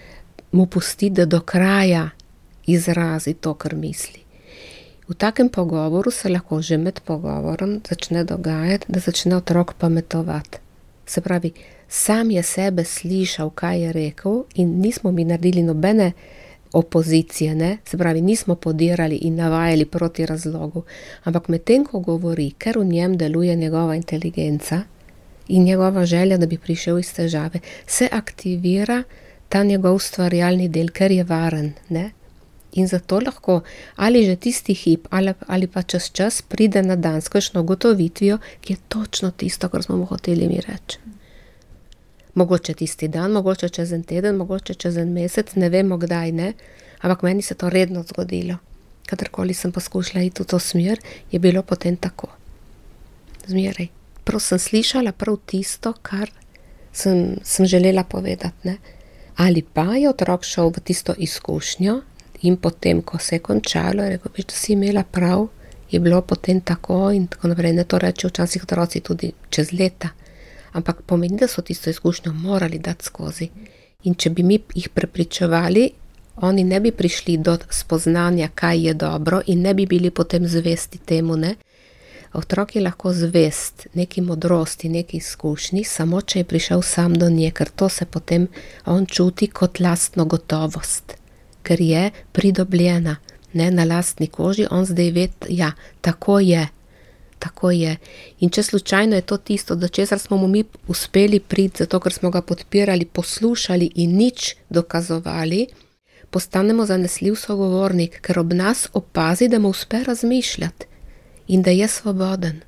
mu pusti, da do kraja izrazi to, kar misli. V takem pogovoru se lahko že med pogovorom začne dogajati, da začne otrok pametovati. Se pravi, sam je sebe slišal, kaj je rekel in nismo mi naredili nobene opozicije, ne? Se pravi, nismo podirali in navajali proti razlogu, ampak medtem, ko govori, ker v njem deluje njegova inteligenca in njegova želja, da bi prišel iz težave, se aktivira ta njegov ustvarjalni del, ker je varen, ne? In zato lahko ali že tisti hip ali, ali pa čez čas pride na dan s kakšno ugotovitvijo, ki je točno tisto, kar smo mu hoteli mi reči. Mogoče tisti dan, mogoče čez en teden, mogoče čez en mesec, ne vemo kdaj, ne, ampak meni se to redno zgodilo. Kadarkoli sem poskušala iti v to smer, je bilo potem tako. Zmeraj. Prav sem slišala prav tisto, kar sem, sem želela povedati, ne. Ali pa je otrok šel v tisto izkušnjo in potem, ko se je končalo, je rekel, da si imela prav, je bilo potem tako in tako naprej. Ne, to reče včasih otroci tudi čez leta. Ampak pomeni, da so tisto izkušnjo morali dati skozi. In če bi mi jih prepričevali, oni ne bi prišli do spoznanja, kaj je dobro in ne bi bili potem zvesti temu, ne. Otrok je lahko zvest neki modrosti, neki izkušnji, samo če je prišel sam do nje, ker to se potem on čuti kot lastno gotovost, ker je pridobljena, ne, na lastni koži, on zdaj ve, ja, tako je. Tako je. In če slučajno je to tisto, do česar smo mu mi uspeli priti, zato ker smo ga podpirali, poslušali in nič dokazovali, postanemo zanesljiv sogovornik, ker ob nas opazi, da mu uspe razmišljati in da je svoboden.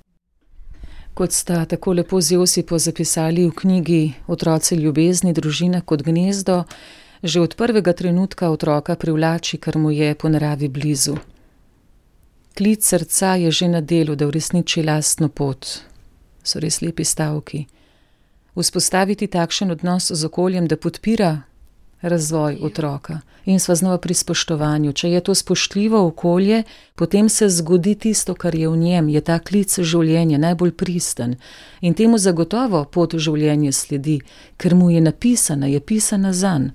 Kot sta tako lepo z Josipo zapisali v knjigi Otroci ljubezni, družina kot gnezdo, že od prvega trenutka otroka privlači, kar mu je po naravi blizu. Klic srca je že na delu, da uresniči lastno pot. So res lepi stavki. Vzpostaviti takšen odnos z okoljem, da podpira razvoj otroka. In sva znova pri spoštovanju. Če je to spoštljivo okolje, potem se zgodi tisto, kar je v njem. Je ta klic življenja najbolj pristen. In temu zagotovo pot življenja sledi, ker mu je napisana, je pisana zanj.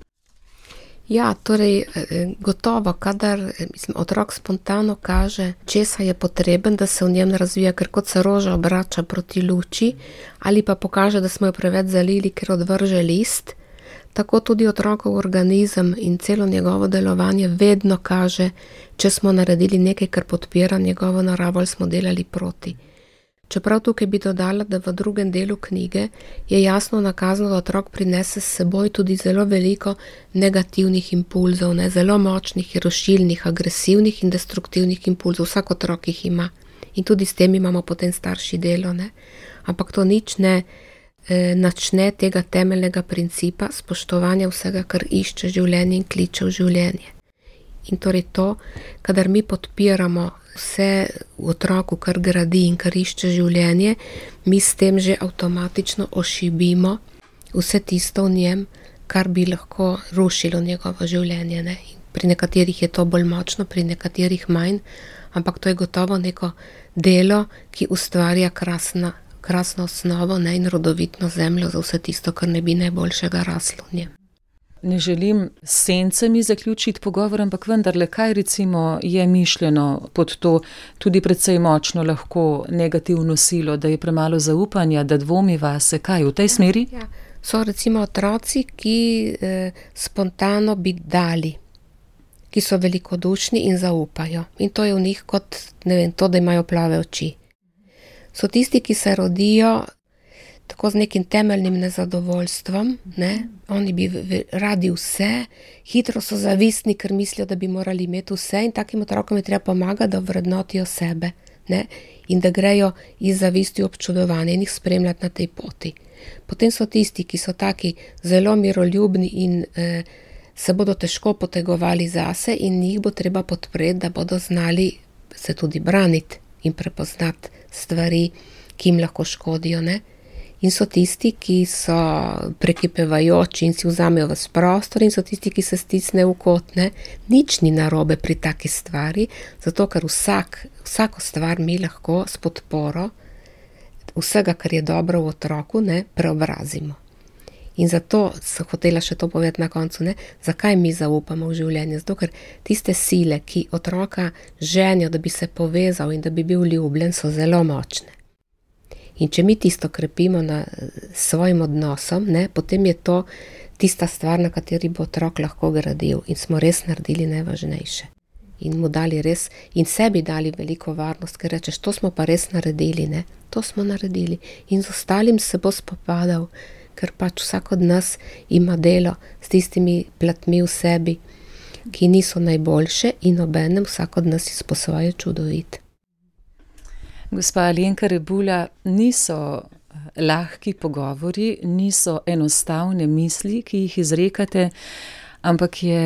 Ja, torej, gotovo, kadar mislim, otrok spontano kaže, česa je potreben, da se v njem razvija, ker kot se roža obrača proti luči, ali pa pokaže, da smo jo preveč zalili, ker odvrže list, tako tudi otrokov organizem in celo njegovo delovanje vedno kaže, če smo naredili nekaj, kar podpira njegovo naravo, ali smo delali proti. Čeprav tukaj bi dodala, da v drugem delu knjige je jasno nakazano, da otrok prinese s seboj tudi zelo veliko negativnih impulzov, ne, zelo močnih, rušilnih, agresivnih in destruktivnih impulzov. Vsak otrok jih ima. In tudi s tem imamo potem starši delo, ne. Ampak to nič ne e, načne tega temeljnega principa spoštovanja vsega, kar išče življenje in kliče v življenje. In torej to, kadar mi podpiramo vse v otroku, kar gradi in kar išče življenje, mi s tem že avtomatično ošibimo vse tisto v njem, kar bi lahko rušilo njegovo življenje. Ne? Pri nekaterih je to bolj močno, pri nekaterih manj, ampak to je gotovo neko delo, ki ustvarja krasna, krasno osnovo, ne, in rodovitno zemljo za vse tisto, kar ne bi najboljšega raslo v njem. Ne želim s sencami zaključiti pogovor, ampak vendarle, kaj recimo je mišljeno pod to tudi precej močno lahko negativno silo, da je premalo zaupanja, da dvomi vase, kaj v tej smeri? Ja, so recimo otroci, ki eh, spontano bi dali, ki so velikodušni in zaupajo. In to je v njih kot, ne vem, to, da imajo plave oči. So tisti, ki se rodijo tako z nekim temeljnim nezadovoljstvom, ne? Oni bi radi vse, hitro so zavistni, ker mislijo, da bi morali imeti vse, in takim otrokom je treba pomagati, da vrednotijo sebe, ne? In da grejo iz zavisti v občudovanje in jih spremljati na tej poti. Potem so tisti, ki so taki zelo miroljubni in eh, se bodo težko potegovali zase in njih bo treba podpreti, da bodo znali se tudi braniti in prepoznati stvari, ki jim lahko škodijo, ne? In so tisti, ki so prekipevajoči in si vzamejo ves prostor, in so tisti, ki se stisne v kot, ne. Nič ni narobe pri taki stvari, zato ker vsak, vsako stvar mi lahko s podporo vsega, kar je dobro v otroku, ne, preobrazimo. In zato sem hotela še to povedati na koncu, ne? Zakaj mi zaupamo v življenje? Zato, ker tiste sile, ki otroka ženijo, da bi se povezal in da bi bil ljubljen, so zelo močne. In če mi tisto krepimo na svojim odnosom, ne, potem je to tista stvar, na kateri bo otrok lahko gradil in smo res naredili najvažnejše. In mu dali res, in sebi dali veliko varnost, ker rečeš, to smo pa res naredili, ne, to smo naredili. In z ostalim se bo spopadal, ker pač vsak od nas ima delo s tistimi platmi v sebi, ki niso najboljše in obenem vsak od nas iz po svoje čudovit. Gospa Alenka Rebula, niso lahki pogovori, niso enostavne misli, ki jih izrekate, ampak je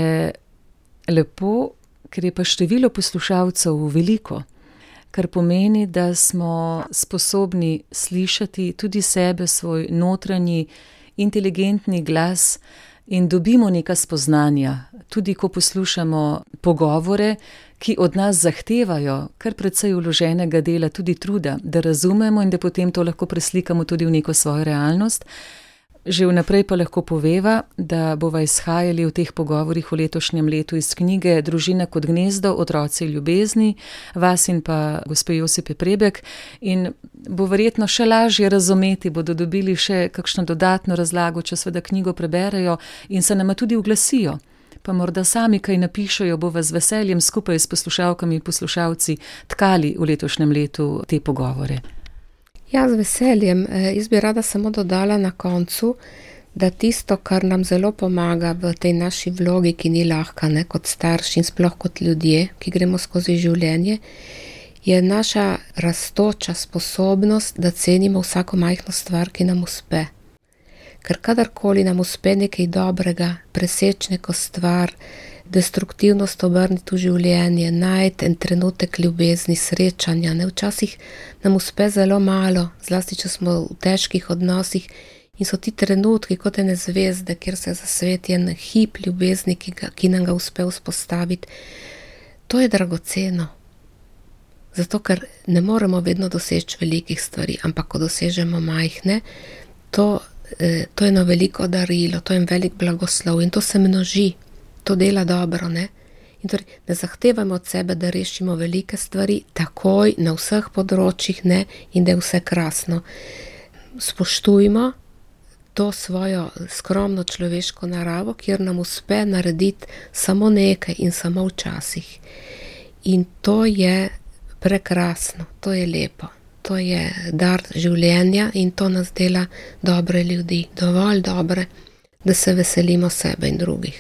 lepo, ker je pa število poslušalcev veliko, kar pomeni, da smo sposobni slišati tudi sebe, svoj notranji, inteligentni glas in dobimo neka spoznanja, tudi ko poslušamo pogovore, ki od nas zahtevajo kar precej vloženega dela, tudi truda, da razumemo in da potem to lahko preslikamo tudi v neko svojo realnost. Že vnaprej pa lahko poveva, da bova izhajali v teh pogovorih v letošnjem letu iz knjige Družina kot gnezdo, otroci ljubezni, vas in pa gospe Josipe Prebek, in bo verjetno še lažje razumeti, bodo dobili še kakšno dodatno razlago, če seveda knjigo preberejo in se nama tudi oglasijo. Pa morda sami kaj napišejo, bova z veseljem skupaj s poslušalkami in poslušalci tkali v letošnjem letu te pogovore. Ja, z veseljem. Jaz bi rada samo dodala na koncu, da tisto, kar nam zelo pomaga v tej naši vlogi, ki ni lahka, ne, kot starši in sploh kot ljudje, ki gremo skozi življenje, je naša rastoča sposobnost, da cenimo vsako majhno stvar, ki nam uspe. Ker kadarkoli nam uspe nekaj dobrega, preseči neko stvar, destruktivnost obrniti v življenje, najti en trenutek ljubezni, srečanja, ne, včasih nam uspe zelo malo, zlasti če smo v težkih odnosih in so ti trenutki kot ene zvezde, kjer se zasveti en hip ljubezni, ki, ga, ki nam ga uspe vzpostaviti. To je dragoceno. Zato, ker ne moremo vedno doseči velikih stvari, ampak ko dosežemo majhne, to To je eno veliko darilo, to je en velik blagoslov in to se množi, to dela dobro, ne? In torej, ne zahtevamo od sebe, da rešimo velike stvari takoj, na vseh področjih, ne? In da je vse krasno. Spoštujmo to svojo skromno človeško naravo, kjer nam uspe narediti samo nekaj in samo včasih. In to je prekrasno, to je lepo. To je dar življenja in to nas dela dobre ljudi, dovolj dobre, da se veselimo sebe in drugih.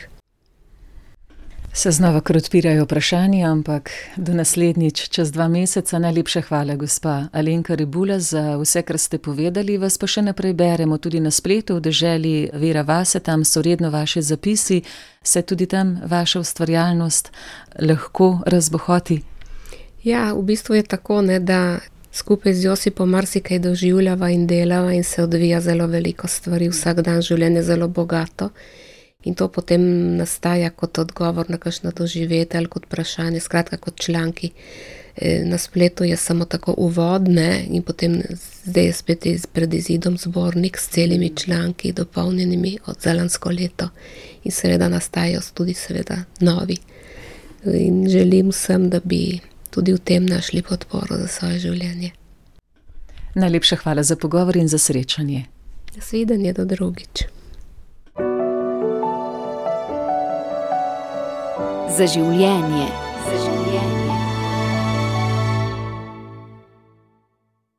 Se znova kar odpirajo vprašanja, ampak do naslednjič čez dva meseca. Najlepša hvala, gospa Alenka Rebula, za vse, kar ste povedali. Vas pa še naprej beremo tudi na spletu, v deželi Vera Vase, tam so redno vaši zapisi, se tudi tam vaša ustvarjalnost lahko razbohoti. Ja, v bistvu je tako, ne, da skupaj z Josipom marsikaj doživljava in delava in se odvija zelo veliko stvari, vsak dan življenje zelo bogato in to potem nastaja kot odgovor na kakšno doživetje ali kot vprašanje, skratka kot članki. Na spletu je samo tako uvodne in potem zdaj je spet pred izidom zbornik s celimi članki dopolnjenimi od za lansko leto in seveda nastajajo tudi seveda novi. In želim vsem, da bi tudi v tem našli podporo za svoje življenje. Najlepša hvala za pogovor in za srečanje. Nasvidenje, do drugič. Za življenje. Za življenje.